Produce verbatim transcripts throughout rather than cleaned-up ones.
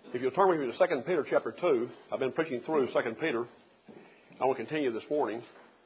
If you'll turn with me to Second Peter chapter two, I've been preaching through Second Peter. I will continue this morning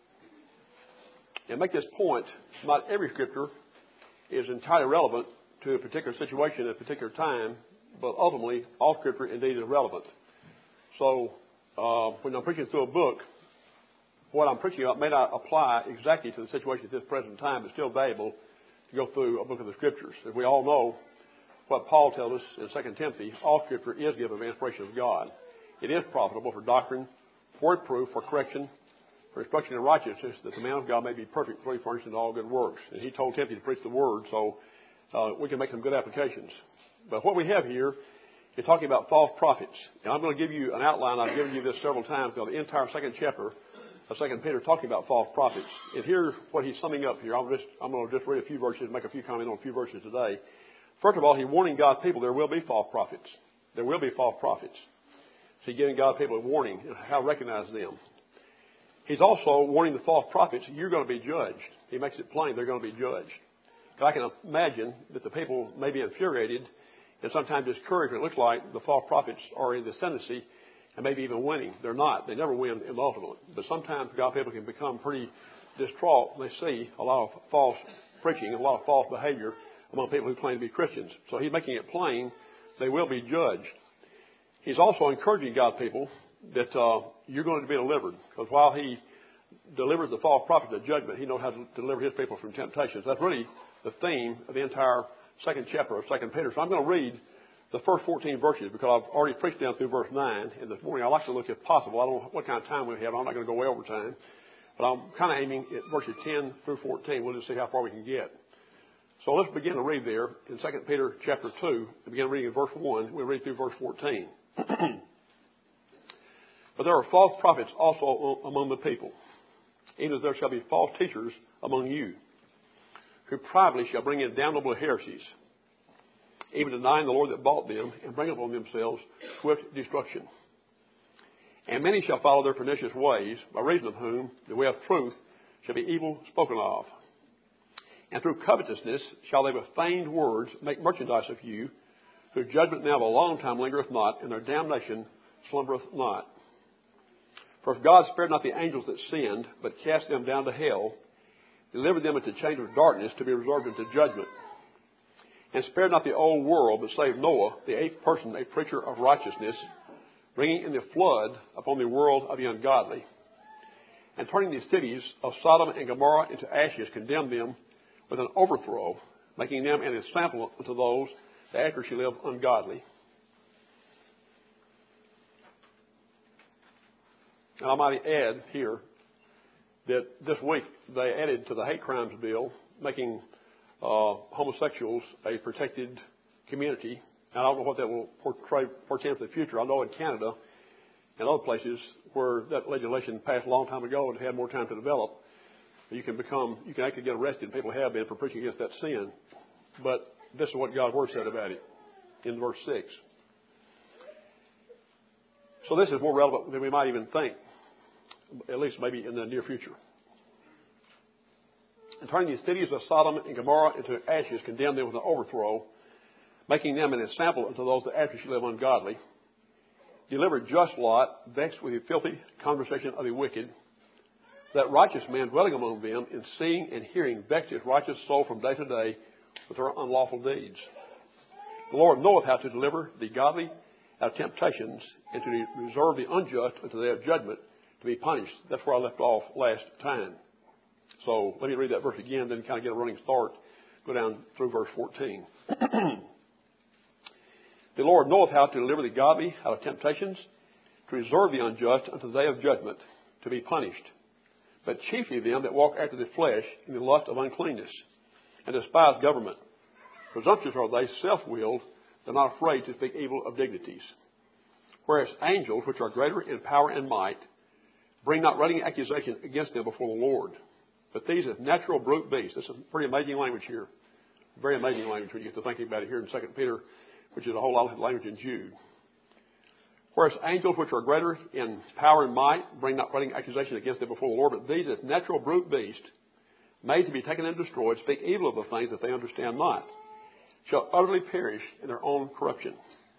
and make this point. Not every scripture is entirely relevant to a particular situation at a particular time, but ultimately all scripture indeed is relevant. So uh, when I'm preaching through a book, what I'm preaching about may not apply exactly to the situation at this present time, but still valuable to go through a book of the scriptures. As we all know, what Paul tells us in Second Timothy, all scripture is given by inspiration of God. It is profitable for doctrine, for reproof, for correction, for instruction in righteousness, that the man of God may be perfect, fully furnished in all good works. And he told Timothy to preach the word, so uh, we can make some good applications. But what we have here is talking about false prophets. And I'm going to give you an outline. I've given you this several times on the entire second chapter of Second Peter, talking about false prophets. And here's what he's summing up here. I'm, just, I'm going to just read a few verses and make a few comments on a few verses today. First of all, he's warning God's people there will be false prophets. There will be false prophets. So he's giving God's people a warning and how to recognize them. He's also warning the false prophets, you're going to be judged. He makes it plain they're going to be judged. I can imagine that the people may be infuriated and sometimes discouraged when it looks like the false prophets are in the ascendancy and maybe even winning. They're not. They never win in the ultimate. But sometimes God's people can become pretty distraught when they see a lot of false preaching, a lot of false behavior among people who claim to be Christians. So he's making it plain they will be judged. He's also encouraging God's people that uh, you're going to be delivered. Because while he delivers the false prophet to judgment, he knows how to deliver his people from temptations. That's really the theme of the entire second chapter of Second Peter. So I'm going to read the first fourteen verses because I've already preached down through verse nine. And this morning I'd like to look, if possible, I don't know what kind of time we have. I'm not going to go way over time. But I'm kind of aiming at verses ten through fourteen. We'll just see how far we can get. So let's begin to read there in Second Peter chapter two. We begin reading in verse one. We'll read through verse fourteen. But there are false prophets also among the people, even as there shall be false teachers among you, who privately shall bring in damnable heresies, even denying the Lord that bought them, and bring upon themselves swift destruction. And many shall follow their pernicious ways, by reason of whom the way of truth shall be evil spoken of. And through covetousness shall they with feigned words make merchandise of you, whose judgment now of a long time lingereth not, and their damnation slumbereth not. For if God spared not the angels that sinned, but cast them down to hell, delivered them into chains of darkness to be reserved unto judgment, and spared not the old world, but saved Noah, the eighth person, a preacher of righteousness, bringing in the flood upon the world of the ungodly, and turning the cities of Sodom and Gomorrah into ashes, condemned them with an overthrow, making them an example unto those that after she lived ungodly. And I might add here that this week they added to the hate crimes bill, making uh, homosexuals a protected community. And I don't know what that will portray, portend for the future. I know in Canada and other places where that legislation passed a long time ago and had more time to develop, you can become, you can actually get arrested. People have been for preaching against that sin. But this is what God's Word said about it in verse six. So this is more relevant than we might even think, at least maybe in the near future. And turning the cities of Sodom and Gomorrah into ashes, condemned them with an overthrow, making them an example unto those that after she live ungodly, delivered just Lot, vexed with the filthy conversation of the wicked, that righteous man dwelling among them, in seeing and hearing, vexed his righteous soul from day to day with their unlawful deeds. The Lord knoweth how to deliver the godly out of temptations, and to reserve the unjust unto the day of judgment, to be punished. That's where I left off last time. So let me read that verse again, then kind of get a running start. Go down through verse fourteen. The Lord knoweth how to deliver the godly out of temptations, to reserve the unjust unto the day of judgment, to be punished. But chiefly them that walk after the flesh in the lust of uncleanness, and despise government. Presumptuous are they, self-willed, they're not afraid to speak evil of dignities. Whereas angels, which are greater in power and might, bring not writing accusation against them before the Lord. But these as natural brute beasts. This is pretty amazing language here. Very amazing language when you get to thinking about it here in Second Peter, which is a whole lot of language in Jude. Whereas angels, which are greater in power and might, bring not writing accusation against them before the Lord. But these as natural brute beasts, made to be taken and destroyed, speak evil of the things that they understand not, shall utterly perish in their own corruption.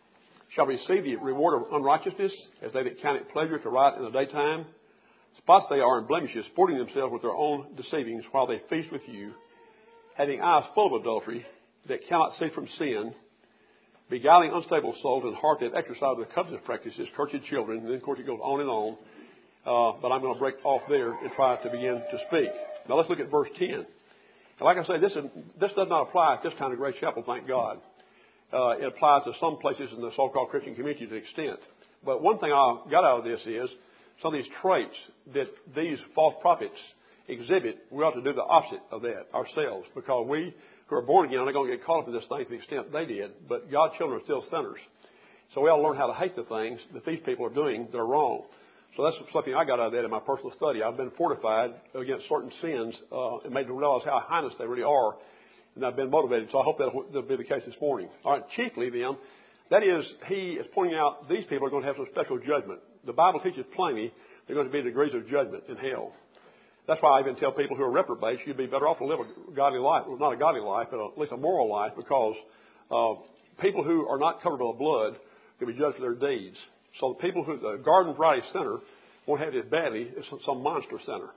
shall receive the reward of unrighteousness, as they that count it pleasure to riot in the daytime. Spots they are in blemishes, sporting themselves with their own deceivings, while they feast with you, having eyes full of adultery, that cannot see from sin, beguiling unstable souls, and heart that exercise the covetous practices, cursed children. And then, of course, it goes on and on. Uh, but I'm going to break off there and try to begin to speak. Now, let's look at verse ten. And like I say, this, is, this does not apply at this kind of Grace Chapel, thank God. Uh, it applies to some places in the so-called Christian community to an extent. But one thing I got out of this is some of these traits that these false prophets exhibit. We ought to do the opposite of that ourselves, because we who are born again are not going to get caught up in this thing to the extent they did. But God's children are still sinners. So we ought to learn how to hate the things that these people are doing that are wrong. So that's something I got out of that in my personal study. I've been fortified against certain sins uh, and made to realize how heinous they really are. And I've been motivated. So I hope that will be the case this morning. All right, chiefly then, that is, he is pointing out these people are going to have some special judgment. The Bible teaches plainly there are going to be degrees of judgment in hell. That's why I even tell people who are reprobates, you'd be better off to live a godly life. Well, not a godly life, but at least a moral life, because uh, people who are not covered by the blood will be judged for their deeds. So the people who, the garden variety sinner, won't have it as badly as some monster sinner.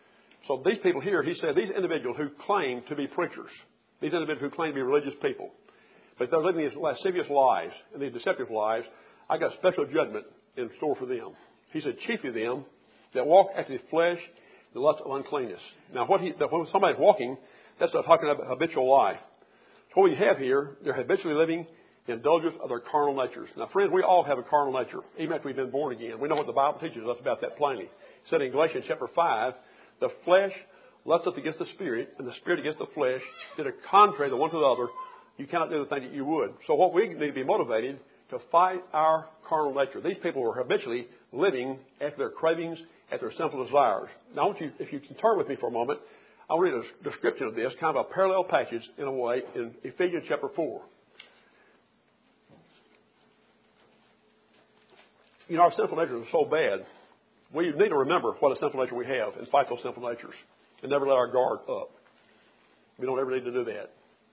So these people here, he said, these individuals who claim to be preachers, these individuals who claim to be religious people, but they're living these lascivious lives and these deceptive lives, I got special judgment in store for them. He said, chiefly them that walk after the flesh, the lust of uncleanness. Now, what he, when somebody's walking, that's not talking about habitual life. So what we have here, they're habitually living the indulgence of their carnal natures. Now, friends, we all have a carnal nature, even after we've been born again. We know what the Bible teaches us about that plainly. It said in Galatians chapter five, the flesh lusteth against the spirit, and the spirit against the flesh, that are contrary the one to the other. You cannot do the thing that you would. So what we need to be motivated to fight our carnal nature. These people are habitually living after their cravings, after their sinful desires. Now, I want you, if you can turn with me for a moment, I'll read a description of this, kind of a parallel passage in a way, in Ephesians chapter four. You know, our sinful natures are so bad. We need to remember what a sinful nature we have and fight those sinful natures and never let our guard up. We don't ever need to do that.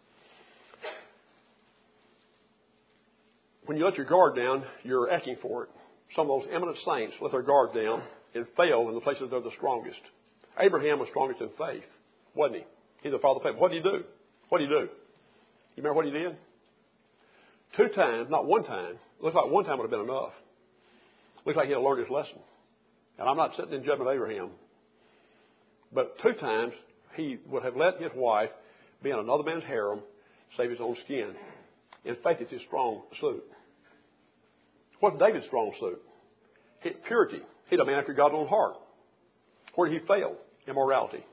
When you let your guard down, you're asking for it. Some of those eminent saints let their guard down and fail in the places they're the strongest. Abraham was strongest in faith, wasn't he? He's the father of faith. What did he do? What did he do? You remember what he did? Two times, not one time. It looks like one time would have been enough. Looks like he had learned his lesson. And I'm not sitting in judgment of Abraham. But two times he would have let his wife be in another man's harem, save his own skin. In faith, it's his strong suit. What's David's strong suit? Purity. He's a man after God's own heart. Where did he fail? Immorality.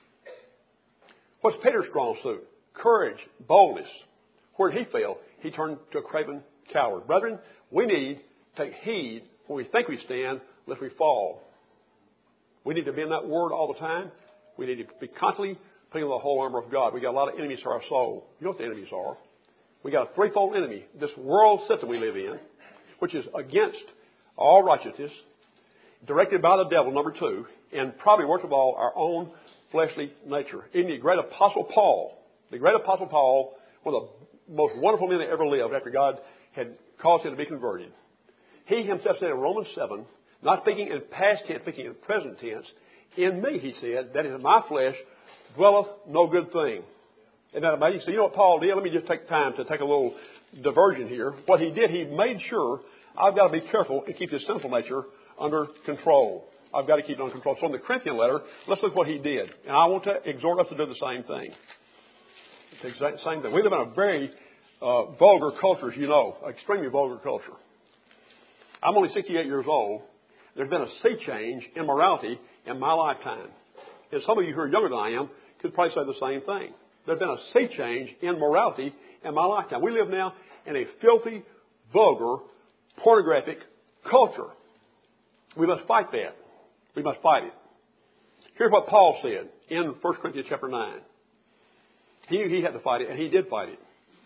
What's Peter's strong suit? Courage, boldness. Where did he fail? He turned to a craven coward. Brethren, we need to take heed when we think we stand, lest we fall. We need to be in that word all the time. We need to be constantly putting on the whole armor of God. We got a lot of enemies to our soul. You know what the enemies are. We got a threefold enemy. This world system we live in, which is against all righteousness, directed by the devil, number two, and probably worst of all, our own fleshly nature. Even the great Apostle Paul, the great Apostle Paul, one of the most wonderful men that ever lived after God had caused him to be converted. He himself said in Romans seven, not speaking in past tense, speaking in present tense, in me, he said, that in my flesh dwelleth no good thing. Isn't that amazing? So you know what Paul did? Let me just take time to take a little diversion here. What he did, he made sure I've got to be careful and keep this sinful nature under control. I've got to keep it under control. So in the Corinthian letter, let's look what he did. And I want to exhort us to do the same thing. The exact same thing. We live in a very uh, vulgar culture, as you know, extremely vulgar culture. I'm only sixty-eight years old. There's been a sea change in morality in my lifetime. And some of you who are younger than I am could probably say the same thing. There's been a sea change in morality in my lifetime. We live now in a filthy, vulgar, pornographic culture. We must fight that. We must fight it. Here's what Paul said in First Corinthians chapter nine. He, he had to fight it, and he did fight it.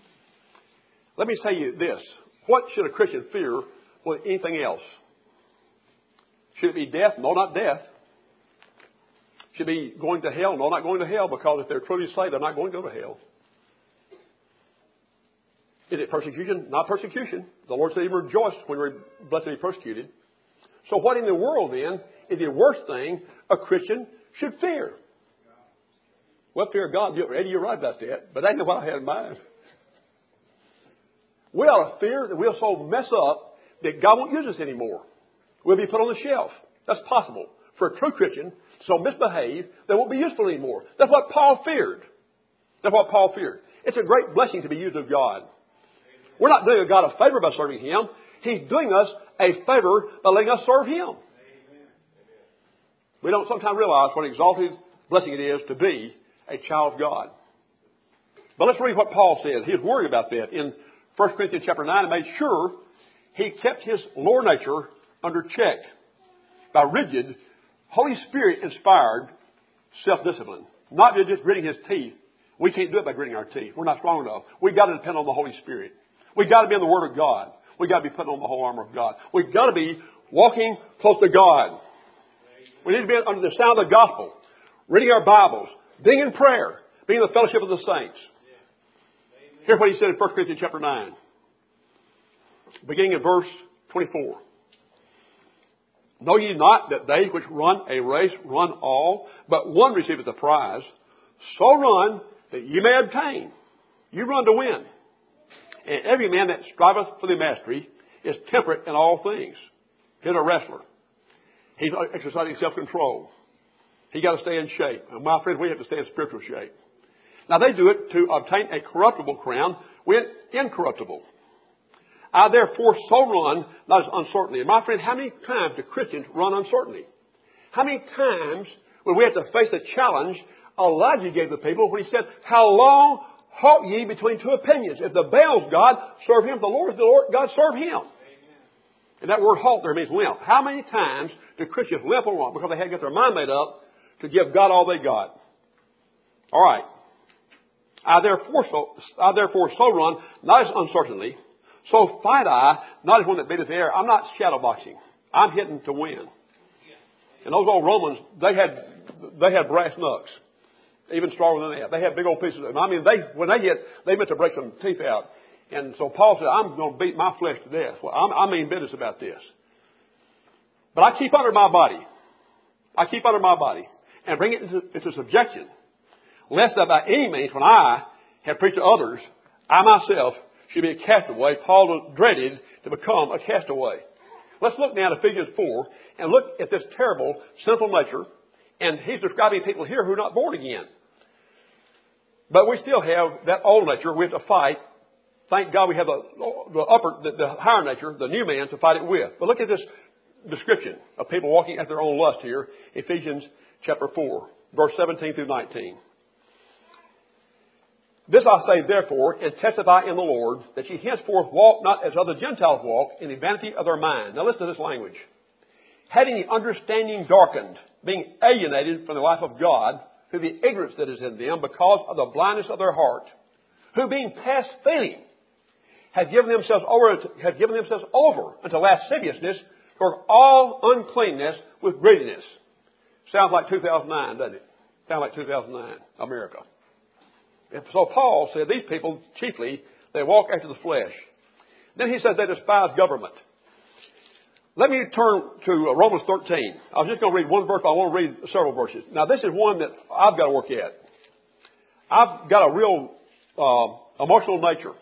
Let me tell you this. What should a Christian fear with anything else? Should it be death? No, not death. Should it be going to hell? No, not going to hell, because if they're truly saved, they're not going to go to hell. Is it persecution? Not persecution. The Lord said He rejoiced when we were blessed to be persecuted. So what in the world then is the worst thing a Christian should fear? Well, fear of God. Eddie, you're right about that. But that ain't what I had in mind. We ought to fear that we'll so mess up that God won't use us anymore. We'll be put on the shelf. That's possible. For a true Christian to so misbehave, they won't be useful anymore. That's what Paul feared. That's what Paul feared. It's a great blessing to be used of God. We're not doing God a favor by serving Him. He's doing us a favor by letting us serve Him. We don't sometimes realize what an exalted blessing it is to be a child of God. But let's read what Paul says. He was worried about that. In First Corinthians chapter nine, and made sure he kept his lower nature under check by rigid, Holy Spirit inspired self-discipline. Not just gritting his teeth. We can't do it by gritting our teeth. We're not strong enough. We've got to depend on the Holy Spirit. We've got to be in the Word of God. We've got to be putting on the whole armor of God. We've got to be walking close to God. We need to be under the sound of the gospel, reading our Bibles, being in prayer, being in the fellowship of the saints. Here's what he said in First Corinthians chapter nine, beginning in verse twenty-four. Know ye not that they which run a race run all, but one receiveth the prize? So run that ye may obtain. You run to win. And every man that striveth for the mastery is temperate in all things. He's a wrestler. He's exercising self-control. He got to stay in shape. And my friends, we have to stay in spiritual shape. Now they do it to obtain a corruptible crown with incorruptible. I therefore so run, not as uncertainty. And my friend, how many times do Christians run uncertainty? How many times when we have to face the challenge Elijah gave the people when he said, how long halt ye between two opinions? If the Baal's God, serve him. If the Lord is the Lord, God, serve him. Amen. And that word halt there means limp. How many times do Christians limp along because they had to get their mind made up to give God all they got? All right. I therefore so, I therefore so run, not as uncertainly. So fight I, not as one that beateth the air. I'm not shadow boxing. I'm hitting to win. And those old Romans, they had they had brass knucks, even stronger than that. They had big old pieces of them. I mean, they when they hit, they meant to break some teeth out. And so Paul said, I'm going to beat my flesh to death. Well, I'm, I mean business about this. But I keep under my body. I keep under my body and bring it into, into subjection, lest that by any means, when I have preached to others, I myself should be a castaway. Paul dreaded to become a castaway. Let's look now at Ephesians four and look at this terrible sinful nature. And he's describing people here who are not born again. But we still have that old nature we have to fight. Thank God we have the, the upper, the, the higher nature, the new man, to fight it with. But look at this description of people walking at their own lust here. Ephesians chapter four, verse seventeen through nineteen. This I say therefore, and testify in the Lord, that ye henceforth walk not as other Gentiles walk, in the vanity of their mind. Now listen to this language. Having the understanding darkened, being alienated from the life of God, through the ignorance that is in them, because of the blindness of their heart, who being past feeling, have given themselves over, have given themselves over unto lasciviousness, toward all uncleanness with greediness. Sounds like two thousand nine, doesn't it? Sounds like two thousand nine, America. And so Paul said these people, chiefly, they walk after the flesh. Then he said they despise government. Let me turn to Romans thirteen. I was just going to read one verse, but I want to read several verses. Now, this is one that I've got to work at. I've got a real uh, emotional nature.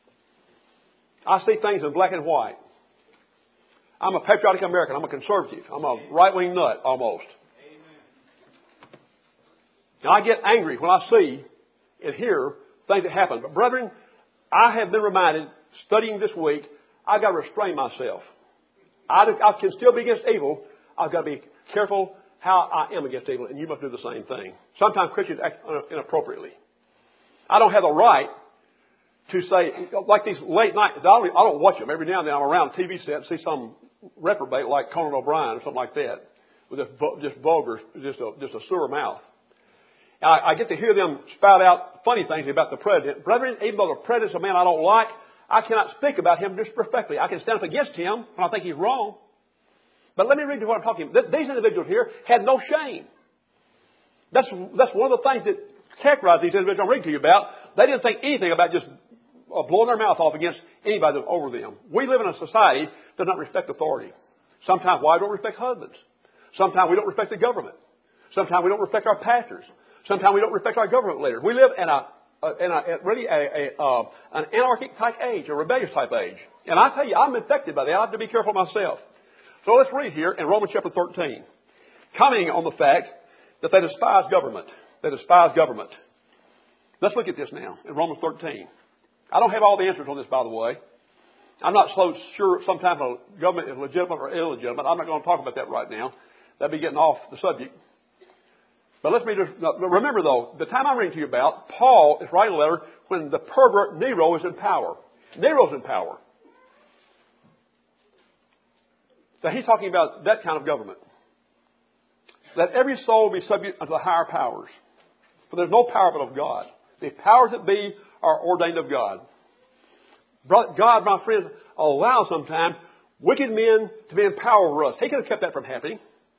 I see things in black and white. I'm a patriotic American. I'm a conservative. I'm a right-wing nut, almost. And I get angry when I see and hear things that happen. But brethren, I have been reminded, studying this week, I've got to restrain myself. I, I can still be against evil. I've got to be careful how I am against evil, and you must do the same thing. Sometimes Christians act inappropriately. I don't have the right to say, like these late night, I don't, I don't watch them. Every now and then I'm around a T V set and see some reprobate like Conan O'Brien or something like that, with this just vulgar, just a, just a sewer mouth. And I, I get to hear them spout out funny things about the president. Brethren, even though the president's a man I don't like, I cannot speak about him disrespectfully. I can stand up against him when I think he's wrong. But let me read you what I'm talking about. These individuals here had no shame. That's, that's one of the things that characterized these individuals I'm reading to you about. They didn't think anything about just uh, blowing their mouth off against anybody that's over them. We live in a society that does not respect authority. Sometimes wives don't respect husbands. Sometimes we don't respect the government. Sometimes we don't respect our pastors. Sometimes we don't respect our government leaders. We live in a, a, in a really a, a, uh, an anarchic type age, a rebellious type age. And I tell you, I'm infected by that. I have to be careful myself. So let's read here in Romans chapter thirteen, commenting on the fact that they despise government. They despise government. Let's look at this now in Romans thirteen. I don't have all the answers on this, by the way. I'm not so sure sometimes a government is legitimate or illegitimate. I'm not going to talk about that right now. That'd be getting off the subject. But let's be just, remember, though, the time I'm reading to you about, Paul is writing a letter when the pervert Nero is in power. Nero's in power. So he's talking about that kind of government. Let every soul be subject unto the higher powers. For there's no power but of God. The powers that be are ordained of God. God, my friends, allows sometimes wicked men to be in power over us. He could have kept that from happening.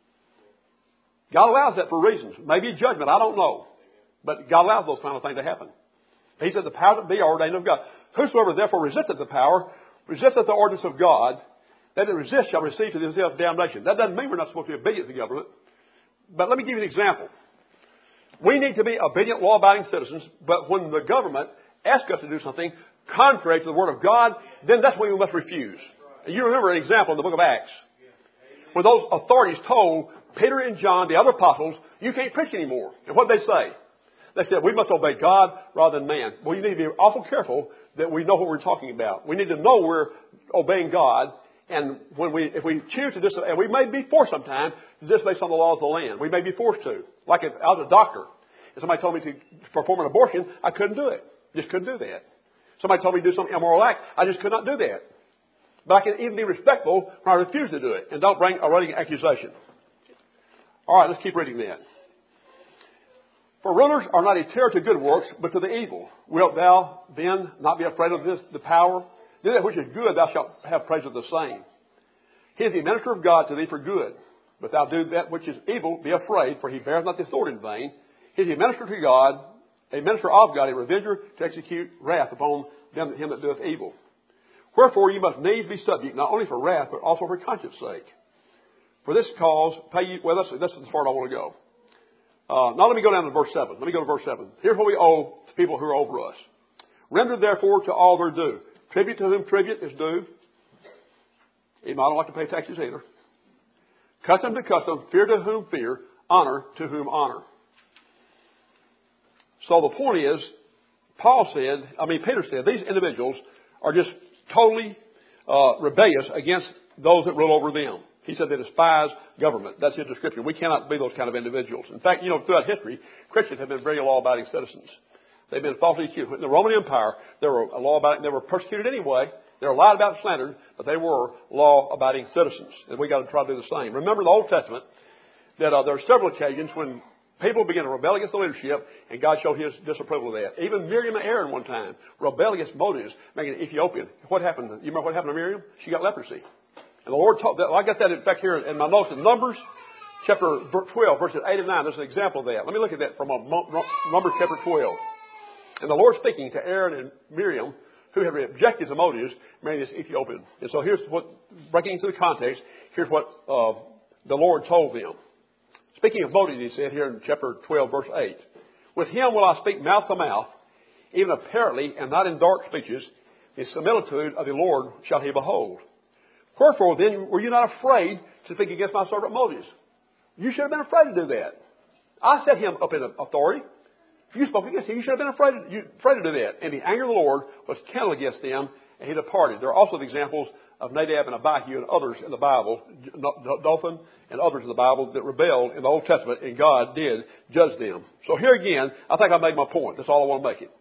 God allows that for reasons. Maybe judgment, I don't know. But God allows those kind of things to happen. He said the powers that be are ordained of God. Whosoever therefore resisteth the power, resisteth the ordinance of God, that it resist shall receive to themselves damnation. That doesn't mean we're not supposed to be obedient to the government. But let me give you an example. We need to be obedient, law-abiding citizens, but when the government asks us to do something contrary to the Word of God, then that's when we must refuse. And you remember an example in the book of Acts. When those authorities told Peter and John, the other apostles, you can't preach anymore. And what did they say? They said, we must obey God rather than man. Well, you need to be awful careful that we know what we're talking about. We need to know we're obeying God. And when we, if we choose to disobey, and we may be forced sometime to disobey some of the laws of the land. We may be forced to. Like if I was a doctor, if somebody told me to perform an abortion, I couldn't do it. Just couldn't do that. Somebody told me to do some immoral act, I just could not do that. But I can even be respectful when I refuse to do it and don't bring a running accusation. All right, let's keep reading that. For rulers are not a terror to good works, but to the evil. Wilt thou then not be afraid of this, the power? Do that which is good, thou shalt have praise of the same. He is the minister of God to thee for good. But thou do that which is evil, be afraid, for he beareth not the sword in vain. He is a minister to God, a minister of God, a revenger to execute wrath upon them, him that doeth evil. Wherefore you must needs be subject, not only for wrath, but also for conscience sake. For this cause, pay you, well, this, this is the part I want to go. Uh, now let me go down to verse seven. Let me go to verse seven. Here's what we owe to people who are over us. Render therefore to all their due. Tribute to whom tribute is due. Even I don't like to pay taxes either. Custom to custom, fear to whom fear, honor to whom honor. So the point is, Paul said, I mean Peter said, these individuals are just totally uh, rebellious against those that rule over them. He said they despise government. That's his description. We cannot be those kind of individuals. In fact, you know, throughout history, Christians have been very law-abiding citizens. They've been falsely accused. In the Roman Empire, they were law-abiding. They were persecuted anyway. They were lied about, slandered, but they were law-abiding citizens. And we got to try to do the same. Remember in the Old Testament that uh, there are several occasions when people began to rebel against the leadership, and God showed His disapproval of that. Even Miriam and Aaron one time rebelled against Moses, making an Ethiopian. What happened? You remember what happened to Miriam? She got leprosy. And the Lord taught that. I got that in fact here in my notes in Numbers chapter twelve, verses eight and nine. There's an example of that. Let me look at that from a Numbers chapter twelve. And the Lord speaking to Aaron and Miriam, who had rejected the Moses, marrying this Ethiopian. And so here's what, breaking into the context, here's what uh, the Lord told them. Speaking of Moses, he said here in chapter twelve, verse eight, with him will I speak mouth to mouth, even apparently, and not in dark speeches. The similitude of the Lord shall he behold. Wherefore then were you not afraid to speak against my servant Moses? You should have been afraid to do that. I set him up in authority. You spoke against him. You should have been afraid to, you, afraid to do that. And the anger of the Lord was kindled against them, and he departed. There are also the examples of Nadab and Abihu and others in the Bible, Dothan and others in the Bible that rebelled in the Old Testament, and God did judge them. So here again, I think I made my point. That's all I want to make it.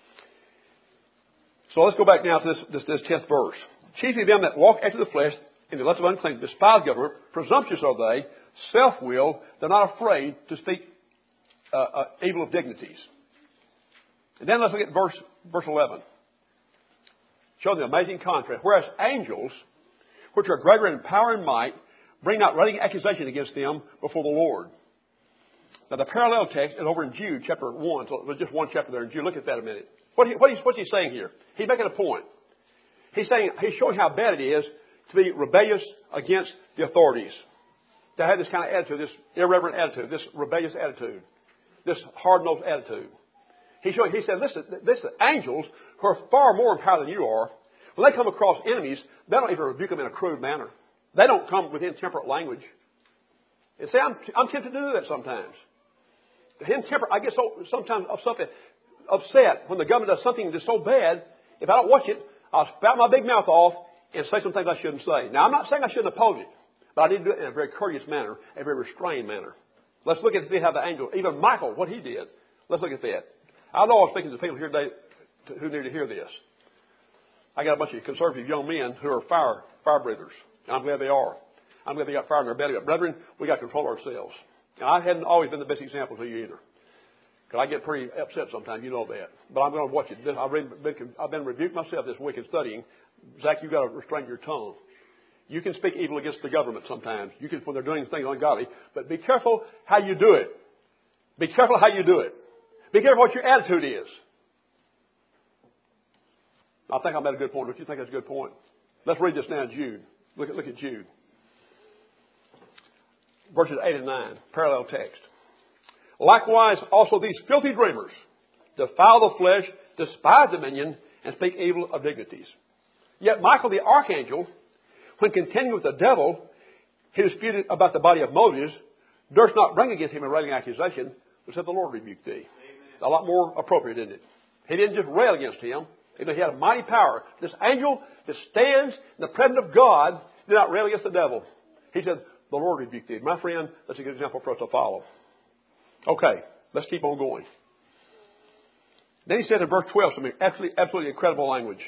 So let's go back now to this, this, this tenth verse. Chiefly them that walk after the flesh in the lust of unclean, despise government, presumptuous are they, self-willed, they're not afraid to speak uh, uh, evil of dignities. And then let's look at verse, verse eleven. Showing the amazing contrast. Whereas angels, which are greater in power and might, bring not running accusation against them before the Lord. Now the parallel text is over in Jude chapter one. So there's just one chapter there in Jude. Look at that a minute. What he, what he's, what's he saying here? He's making a point. He's saying, he's showing how bad it is to be rebellious against the authorities. To have this kind of attitude, this irreverent attitude, this rebellious attitude, this hard-nosed attitude. He's showing, he said, listen, listen, angels who are far more empowered than you are, when they come across enemies, they don't even rebuke them in a crude manner. They don't come with intemperate language. And say, I'm, I'm tempted to do that sometimes. Intemperate, I get so sometimes of something upset when the government does something that's so bad. If I don't watch it, I'll spout my big mouth off and say some things I shouldn't say. Now, I'm not saying I shouldn't oppose it, but I need to do it in a very courteous manner, a very restrained manner. Let's look at see how the angel, even Michael, what he did. Let's look at that. I know I was speaking to people here today who need to hear this. I got a bunch of conservative young men who are fire fire breathers. And I'm glad they are. I'm glad they got fire in their belly. But brethren, we got to control ourselves. And I hadn't always been the best example to you either. Because I get pretty upset sometimes, you know that. But I'm going to watch it. I've been, I've been rebuked myself this week in studying. Zach, you've got to restrain your tongue. You can speak evil against the government sometimes. You can when they're doing things ungodly. But be careful how you do it. Be careful how you do it. Be careful what your attitude is. I think I made a good point. Don't you think that's a good point? Let's read this now in Jude. Look at, look at Jude. Verses eight and nine. Parallel text. Likewise, also these filthy dreamers defile the flesh, despise dominion, and speak evil of dignities. Yet Michael the archangel, when contending with the devil, he disputed about the body of Moses, durst not bring against him a railing accusation, but said, the Lord rebuke thee. Amen. A lot more appropriate, isn't it? He didn't just rail against him. He had a mighty power. This angel that stands in the presence of God did not rail against the devil. He said, the Lord rebuke thee. My friend, that's a good example for us to follow. Okay, let's keep on going. Then he said in verse twelve something absolutely, absolutely incredible language.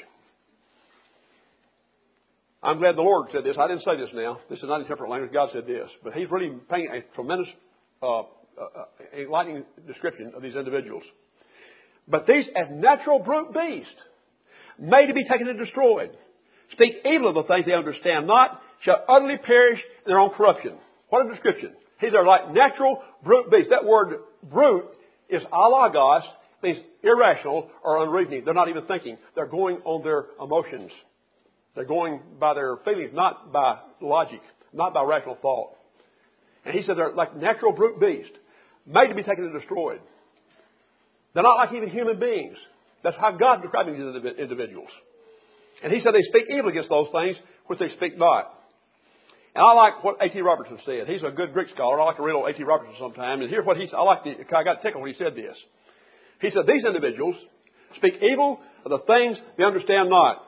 I'm glad the Lord said this. I didn't say this now. This is not intemperate language. God said this. But he's really painting a tremendous, uh, uh, enlightening description of these individuals. But these as natural brute beasts, made to be taken and destroyed, speak evil of the things they understand not, shall utterly perish in their own corruption. What a description. These are like natural brute beasts. That word brute is alagos, means irrational or unreasoning. They're not even thinking. They're going on their emotions. They're going by their feelings, not by logic, not by rational thought. And he said they're like natural brute beasts, made to be taken and destroyed. They're not like even human beings. That's how God describes these individuals. And he said they speak evil against those things which they speak not. And I like what A T Robertson said. He's a good Greek scholar. I like to read old A T Robertson sometime. And here's what he said. I like the, I got tickled when he said this. He said, these individuals speak evil of the things they understand not.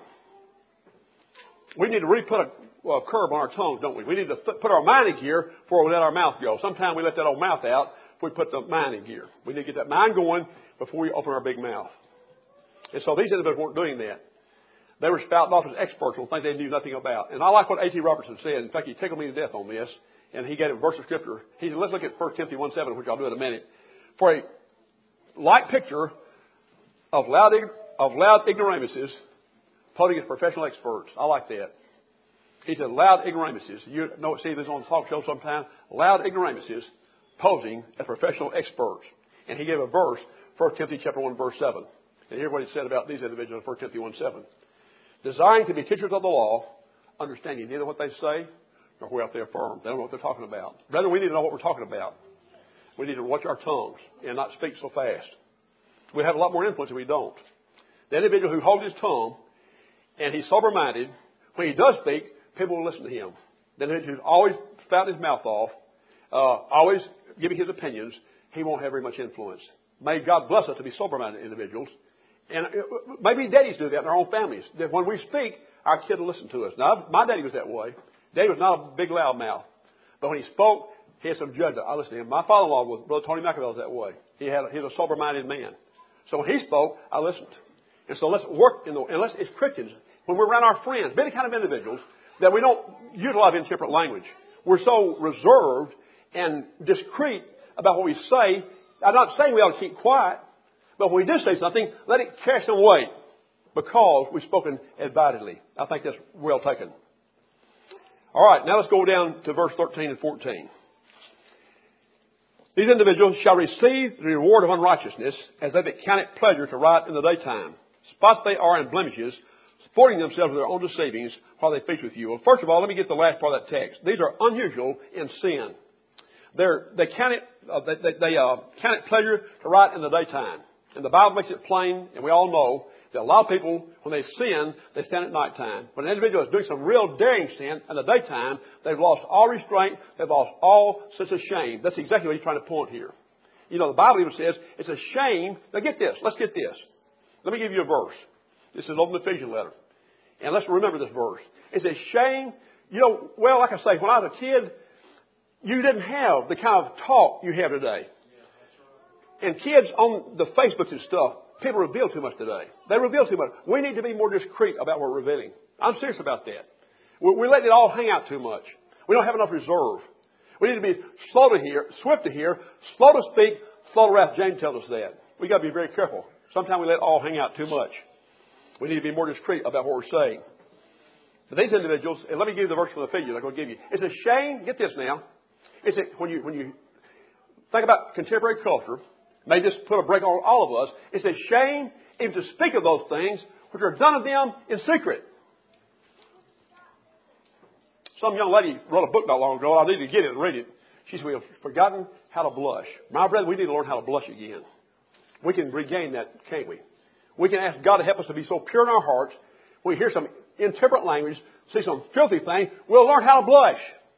We need to really put a, well, a curb on our tongues, don't we? We need to put our mind in gear before we let our mouth go. Sometimes we let that old mouth out before we put the mind in gear. We need to get that mind going before we open our big mouth. And so these individuals weren't doing that. They were spouting off as experts on things they knew nothing about. And I like what A T Robertson said. In fact, he tickled me to death on this. And he gave a verse of Scripture. He said, let's look at First Timothy one seven, which I'll do in a minute. For a like picture of loud, of loud ignoramuses posing as professional experts. I like that. He said, loud ignoramuses. You know, see this on the talk show sometime. Loud ignoramuses posing as professional experts. And he gave a verse, First Timothy chapter one, verse seven. And here's what he said about these individuals in First Timothy one seven. Desiring to be teachers of the law, understanding neither what they say nor whereof they affirm. They don't know what they're talking about. Rather, we need to know what we're talking about. We need to watch our tongues and not speak so fast. We have a lot more influence than we don't. The individual who holds his tongue and he's sober-minded, when he does speak, people will listen to him. The individual who's always spouting his mouth off, uh, always giving his opinions, he won't have very much influence. May God bless us to be sober-minded individuals. And maybe daddies do that in their own families. That when we speak, our kid will listen to us. Now, my daddy was that way. Daddy was not a big loud mouth. But when he spoke, he had some judgment. I listened to him. My father-in-law was, Brother Tony McAvell was that way. He had, he was a sober-minded man. So when he spoke, I listened. And so let's work in the, unless it's Christians, when we're around our friends, be the kind of individuals that we don't utilize intemperate language. We're so reserved and discreet about what we say. I'm not saying we ought to keep quiet. But when we do say something, let it carry some weight because we've spoken advisedly. I think that's well taken. All right, now let's go down to verse thirteen and fourteen. These individuals shall receive the reward of unrighteousness as they that count it pleasure to write in the daytime. Spots they are and blemishes, sporting themselves with their own deceivings while they feast with you. Well, first of all, let me get the last part of that text. These are unusual in sin. They're, they count it, uh, they, they, they uh, count it pleasure to write in the daytime. And the Bible makes it plain, and we all know that a lot of people, when they sin, they stand at nighttime. When an individual is doing some real daring sin in the daytime, they've lost all restraint, they've lost all sense of shame. That's exactly what he's trying to point here. You know, the Bible even says it's a shame. Now get this. Let's get this. Let me give you a verse. This is over the Ephesians letter. And let's remember this verse. It's a shame. You know, well, like I say, when I was a kid, you didn't have the kind of talk you have today. And kids on the Facebooks and stuff, people reveal too much today. They reveal too much. We need to be more discreet about what we're revealing. I'm serious about that. We're, we're letting it all hang out too much. We don't have enough reserve. We need to be slow to hear, swift to hear, slow to speak, slow to wrath. James tells us that. We've got to be very careful. Sometimes we let it all hang out too much. We need to be more discreet about what we're saying. But these individuals, and let me give you the verse from the Ephesians I'm going to give you. It's a shame, get this now. It's a, when you when you think about contemporary culture, may just put a break on all of us. It's a shame even to speak of those things which are done of them in secret. Some young lady wrote a book not long ago. I need to get it and read it. She said, we have forgotten how to blush. My brother, we need to learn how to blush again. We can regain that, can't we? We can ask God to help us to be so pure in our hearts. When we hear some intemperate language, see some filthy thing, we'll learn how to blush.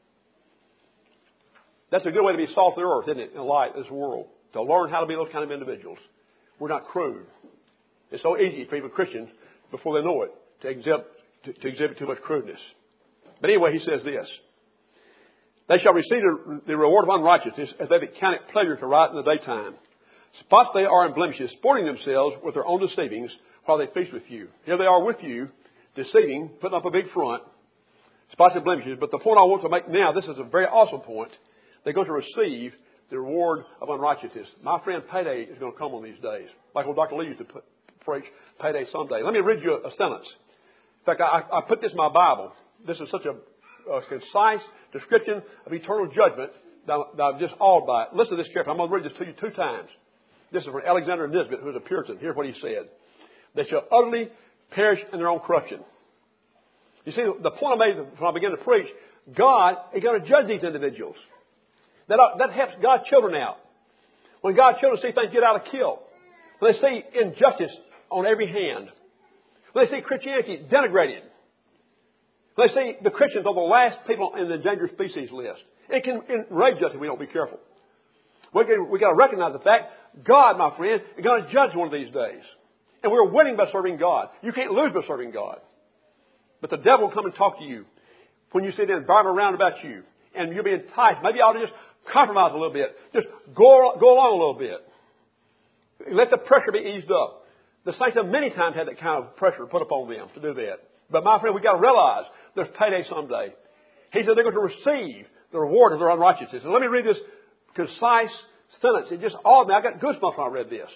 That's a good way to be salt of the earth, isn't it, in the light of this world? To learn how to be those kind of individuals. We're not crude. It's so easy for even Christians, before they know it, to exhibit, to, to exhibit too much crudeness. But anyway, he says this. They shall receive the, the reward of unrighteousness as they that count it pleasure to write in the daytime. Spots they are in blemishes, sporting themselves with their own deceivings while they feast with you. Here they are with you, deceiving, putting up a big front. Spots and blemishes. But the point I want to make now, this is a very awesome point. They're going to receive the reward of unrighteousness. My friend, payday is going to come on these days. Like old Doctor Lee used to put, preach, payday someday. Let me read you a, a sentence. In fact, I, I put this in my Bible. This is such a, a concise description of eternal judgment that, that I'm just awed by it. Listen to this carefully. I'm going to read this to you two times. This is from Alexander Nisbet, who is a Puritan. Here's what he said. They shall utterly perish in their own corruption. You see, the point I made when I began to preach, God is going to judge these individuals. That, that helps God's children out. When God's children see things get out of kill, when they see injustice on every hand, when they see Christianity denigrated, when they see the Christians are the last people in the endangered species list, it can enrage us if we don't be careful. We've we got to recognize the fact God, my friend, is going to judge one of these days. And we're winning by serving God. You can't lose by serving God. But the devil will come and talk to you when you see the environment around about you. And you'll be enticed. Maybe you ought to just compromise a little bit. Just go, go along a little bit. Let the pressure be eased up. The saints have many times had that kind of pressure put upon them to do that. But my friend, we've got to realize there's payday someday. He said they're going to receive the reward of their unrighteousness. And let me read this concise sentence. It just awed me. I got goosebumps when I read this.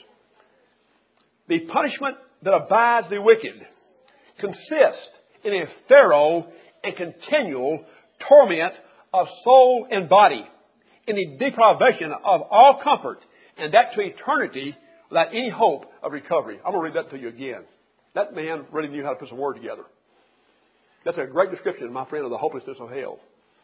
The punishment that abides the wicked consists in a thorough and continual torment of soul and body, in the deprivation of all comfort, and that to eternity without any hope of recovery. I'm going to read that to you again. That man really knew how to put some words together. That's a great description, my friend, of the hopelessness of hell.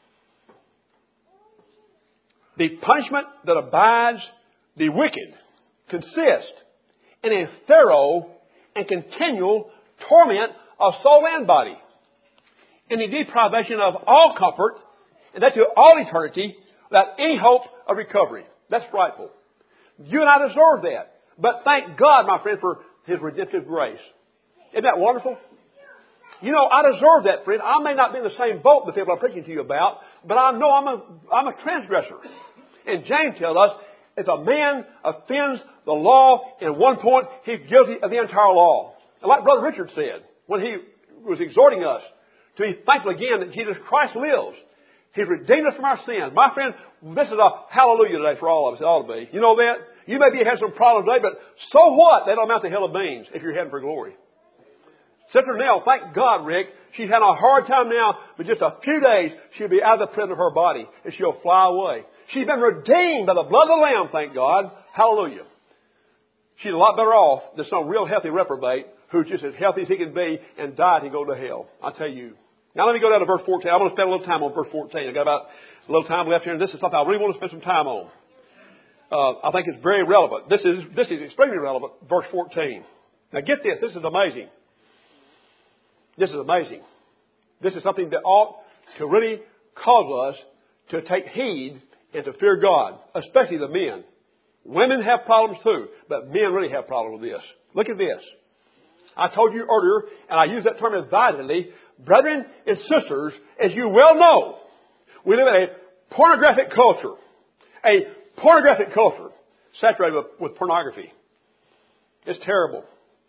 The punishment that abides the wicked consists in a thorough and continual torment of soul and body, in the deprivation of all comfort, and that to all eternity without any hope of recovery. That's frightful. You and I deserve that. But thank God, my friend, for His redemptive grace. Isn't that wonderful? You know, I deserve that, friend. I may not be in the same boat the people I'm preaching to you about, but I know I'm a, I'm a transgressor. And James tells us, if a man offends the law in one point, he's guilty of the entire law. And like Brother Richard said, when he was exhorting us to be thankful again that Jesus Christ lives. He's redeemed us from our sins. My friend, this is a hallelujah today for all of us. It ought to be. You know that? You may be having some problems today, but so what? They don't amount to hell of beans if you're heading for glory. Sister Nell, thank God, Rick, she's had a hard time now, but just a few days she'll be out of the prison of her body and she'll fly away. She's been redeemed by the blood of the Lamb, thank God. Hallelujah. She's a lot better off than some real healthy reprobate who's just as healthy as he can be and died and go to hell. I tell you. Now let me go down to verse fourteen. I want to spend a little time on verse fourteen. I've got about a little time left here, and this is something I really want to spend some time on. Uh, I think it's very relevant. This is, this is extremely relevant. Verse fourteen. Now get this. This is amazing. This is amazing. This is something that ought to really cause us to take heed and to fear God, especially the men. Women have problems too, but men really have problems with this. Look at this. I told you earlier, and I use that term advisedly, brethren and sisters, as you well know, we live in a pornographic culture. A pornographic culture saturated with, with pornography. It's terrible.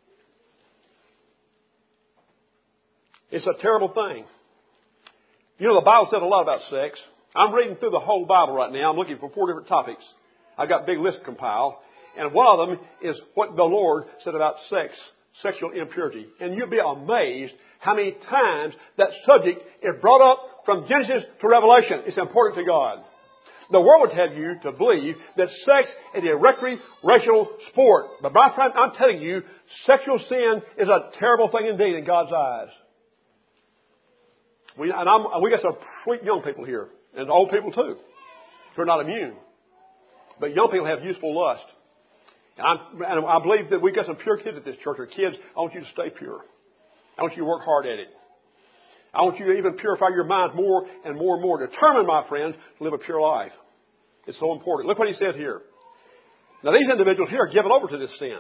It's a terrible thing. You know, the Bible said a lot about sex. I'm reading through the whole Bible right now. I'm looking for four different topics. I've got a big list compiled. And one of them is what the Lord said about sex, sexual impurity. And you'll be amazed how many times that subject is brought up from Genesis to Revelation. It's important to God. The world would have you to believe that sex is a recreational sport. But my friend, I'm telling you, sexual sin is a terrible thing indeed in God's eyes. We, and I'm, we got some sweet young people here, and old people too, who are not immune. But young people have useful lust. And, I'm, and I believe that we've got some pure kids at this church. Or kids, I want you to stay pure. I want you to work hard at it. I want you to even purify your mind more and more and more. Determine, my friends, to live a pure life. It's so important. Look what he says here. Now, these individuals here are given over to this sin.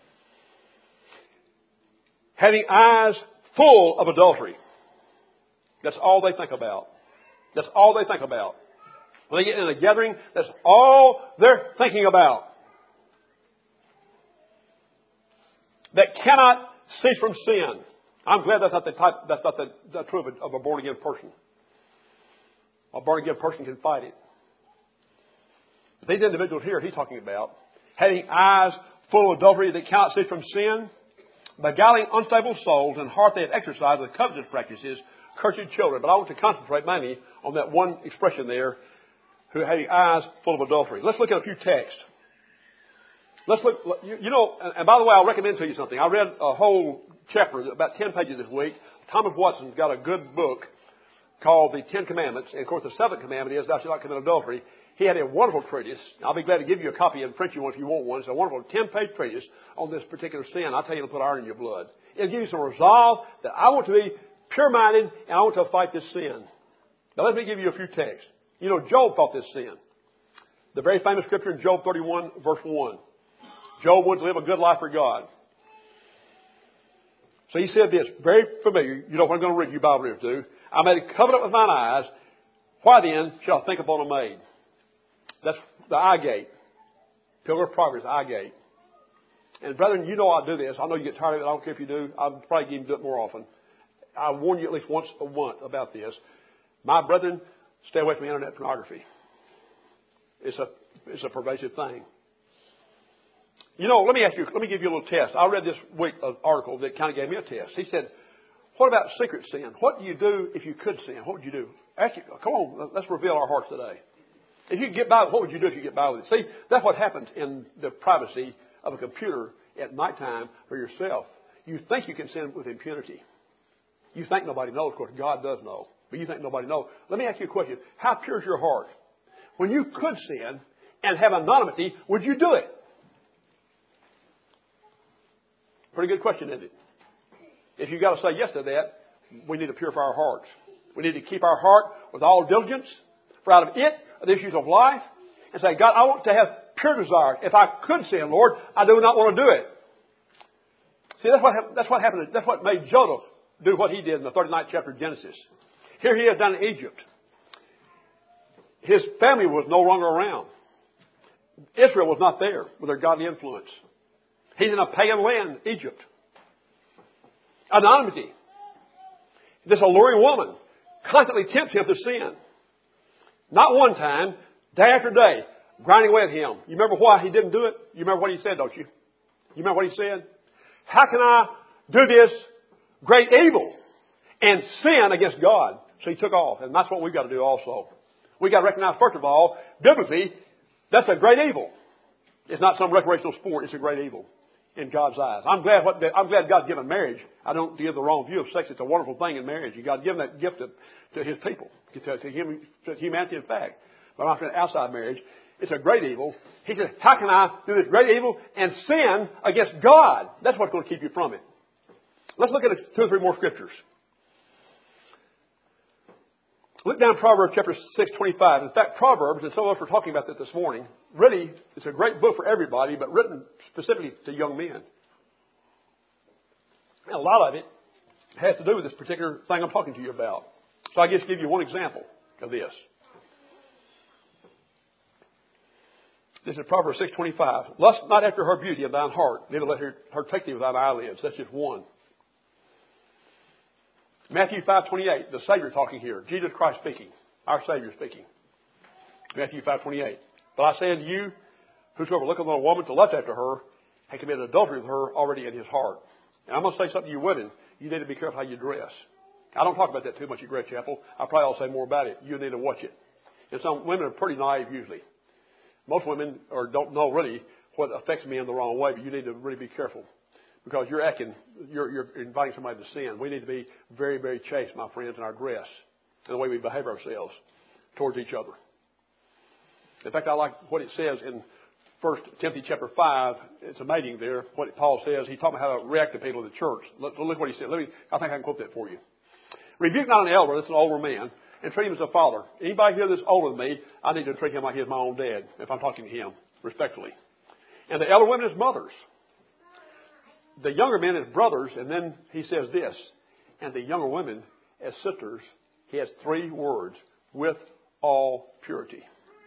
Having eyes full of adultery. That's all they think about. That's all they think about. When they get in a gathering, that's all they're thinking about. That cannot cease from sin. I'm glad that's not the type, that's not the, the true of a, of a born again person. A born again person can fight it. These individuals here he's talking about, having eyes full of adultery that cannot cease from sin, beguiling unstable souls, and heart they have exercised with covetous practices, cursed children. But I want to concentrate mainly on that one expression there, who having eyes full of adultery. Let's look at a few texts. Let's look, you, you know, and, and by the way, I'll recommend to you something. I read a whole chapter, about ten pages this week. Thomas Watson's got a good book called The Ten Commandments. And of course, the seventh commandment is, thou shalt not commit adultery. He had a wonderful treatise. I'll be glad to give you a copy and print you one if you want one. It's a wonderful ten-page treatise on this particular sin. I'll tell you, it'll put iron in your blood. It'll give you some resolve that I want to be pure-minded and I want to fight this sin. Now, let me give you a few texts. You know, Job fought this sin. The very famous scripture in Job thirty-one, verse one. Job wanted to live a good life for God. So he said this, very familiar. You know what I'm going to read, you Bible readers do. I made a covenant with mine eyes. Why then shall I think upon a maid? That's the eye gate. Pillar of Progress, eye gate. And brethren, you know I do this. I know you get tired of it. I don't care if you do. I'll probably even do it more often. I warn you at least once a month about this. My brethren, stay away from internet pornography. It's a, it's a pervasive thing. You know, let me ask you, let me give you a little test. I read this week an article that kind of gave me a test. He said, what about secret sin? What do you do if you could sin? What would you do? Ask you, come on, let's reveal our hearts today. If you could get by, what would you do if you get by with it? See, that's what happens in the privacy of a computer at nighttime for yourself. You think you can sin with impunity. You think nobody knows. Of course, God does know. But you think nobody knows. Let me ask you a question. How pure is your heart? When you could sin and have anonymity, would you do it? Pretty good question, isn't it? If you've got to say yes to that, we need to purify our hearts. We need to keep our heart with all diligence, for out of it are the issues of life, and say, God, I want to have pure desire. If I could sin, Lord, I do not want to do it. See, that's what, that's what happened. That's what made Joseph do what he did in the thirty-ninth chapter of Genesis. Here he is down in Egypt. His family was no longer around. Israel was not there with their godly influence. He's in a pagan land, Egypt. Anonymity. This alluring woman constantly tempts him to sin. Not one time, day after day, grinding away at him. You remember why he didn't do it? You remember what he said, don't you? You remember what he said? How can I do this great evil and sin against God? So he took off. And that's what we've got to do also. We got to recognize, first of all, biblically, that's a great evil. It's not some recreational sport. It's a great evil in God's eyes. I'm glad what I'm glad God's given marriage. I don't give the wrong view of sex. It's a wonderful thing in marriage. God's given that gift to, to His people, to, to, him, to humanity, in fact. But I'm saying outside marriage, it's a great evil. He says, how can I do this great evil and sin against God? That's what's going to keep you from it. Let's look at two or three more scriptures. Look down Proverbs chapter six, twenty-five. In fact, Proverbs, and some of us were talking about that this morning, really, it's a great book for everybody, but written specifically to young men. And a lot of it has to do with this particular thing I'm talking to you about. So I just give you one example of this. This is Proverbs six, twenty-five. Lust not after her beauty of thine heart, neither let her, her take thee with thine eyelids. That's just one. Matthew five, twenty-eight, the Savior talking here. Jesus Christ speaking. Our Savior speaking. Matthew five, twenty-eight. But I say unto you, whosoever looketh on a woman to lust after her, hath committed adultery with her already in his heart. And I'm going to say something to you women. You need to be careful how you dress. I don't talk about that too much at Great Chapel. I probably ought to say more about it. You need to watch it. And some women are pretty naive usually. Most women or don't know really what affects men the wrong way, but you need to really be careful. Because you're acting, you're, you're inviting somebody to sin. We need to be very, very chaste, my friends, in our dress and the way we behave ourselves towards each other. In fact, I like what it says in First Timothy chapter five. It's amazing there what Paul says. He's talking about how to react to people in the church. Look, look what he said. Let me. I think I can quote that for you. Rebuke not an elder, that's an older man, and treat him as a father. Anybody here that's older than me, I need to treat him like he's my own dad if I'm talking to him respectfully. And the elder women as mothers. The younger men as brothers, and then he says this, and the younger women as sisters. He has three words, with all purity.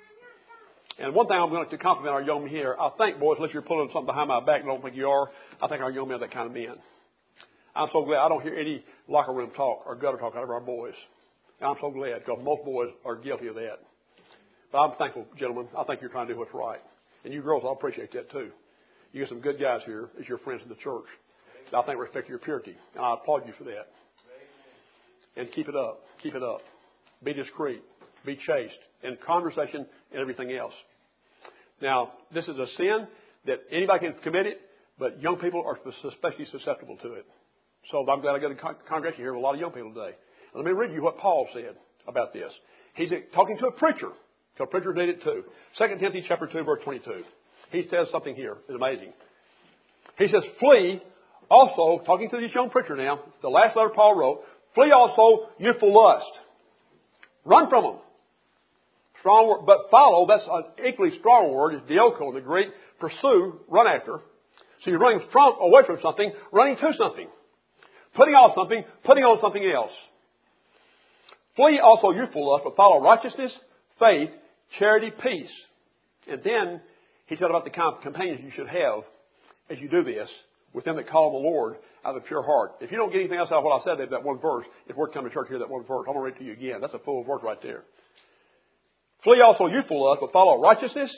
And one thing I'm going to compliment our young men here, I think, boys, unless you're pulling something behind my back, and I don't think you are, I think our young men are that kind of men. I'm so glad I don't hear any locker room talk or gutter talk out of our boys. And I'm so glad, because most boys are guilty of that. But I'm thankful, gentlemen. I think you're trying to do what's right. And you girls, I appreciate that too. You get some good guys here as your friends in the church. And I think respect your purity. And I applaud you for that. And keep it up. Keep it up. Be discreet. Be chaste. In conversation and everything else. Now, this is a sin that anybody can commit it, but young people are especially susceptible to it. So I'm glad I got a congregation here with a lot of young people today. Let me read you what Paul said about this. He's talking to a preacher. So preachers need it too. Second Timothy chapter two, verse twenty-two. He says something here. It's amazing. He says, flee also, talking to this young preacher now, the last letter Paul wrote, flee also youthful lust. Run from them. Strong word, but follow, that's an equally strong word, is dioko in the Greek. Pursue, run after. So you're running from, away from something, running to something. Putting off something, putting on something else. Flee also youthful lust, but follow righteousness, faith, charity, peace. And then he said about the kind of companions you should have as you do this with them that call on the Lord out of a pure heart. If you don't get anything else out of what I said, there's that one verse. It's worth coming to church to hear that one verse. I'm going to read it to you again. That's a full verse right there. Flee also youthful lust, but follow righteousness,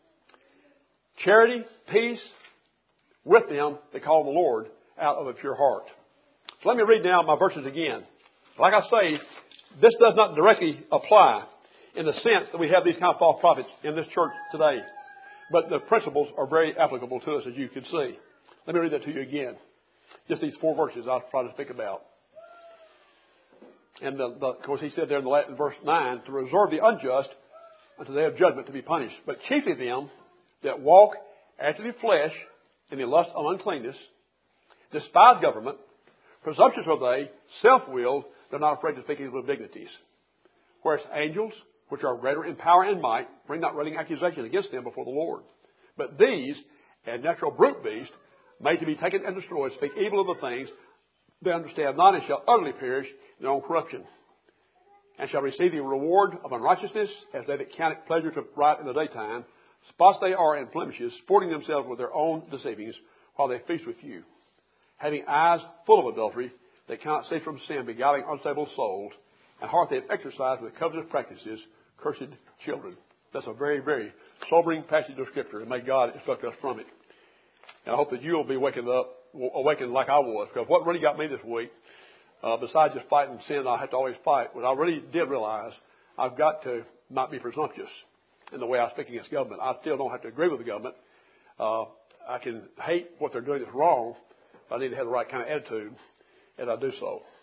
charity, peace, with them that call on the Lord out of a pure heart. So let me read now my verses again. Like I say, this does not directly apply in the sense that we have these kind of false prophets in this church today. But the principles are very applicable to us, as you can see. Let me read that to you again. Just these four verses I'll try to speak about. And the, the, of course, he said there in the Latin verse nine, to reserve the unjust until they have judgment to be punished. But chiefly them that walk after the flesh in the lust of uncleanness, despise government, presumptuous are they, self-willed, they're not afraid to speak evil of dignities. Whereas angels, which are greater in power and might, bring not railing accusation against them before the Lord. But these, and natural brute beasts, made to be taken and destroyed, speak evil of the things they understand not, and shall utterly perish in their own corruption, and shall receive the reward of unrighteousness, as they that count it pleasure to write in the daytime. Spots they are and blemishes, sporting themselves with their own deceivings, while they feast with you, having eyes full of adultery, they cannot cease from sin, beguiling unstable souls, and heart they have exercised with covetous practices, cursed children. That's a very, very sobering passage of Scripture, and may God instruct us from it. And I hope that you will be wakened up, awakened like I was, because what really got me this week, uh, besides just fighting sin I had to always fight, was I really did realize I've got to not be presumptuous in the way I speak against government. I still don't have to agree with the government. Uh, I can hate what they're doing that's wrong, but I need to have the right kind of attitude as I do so.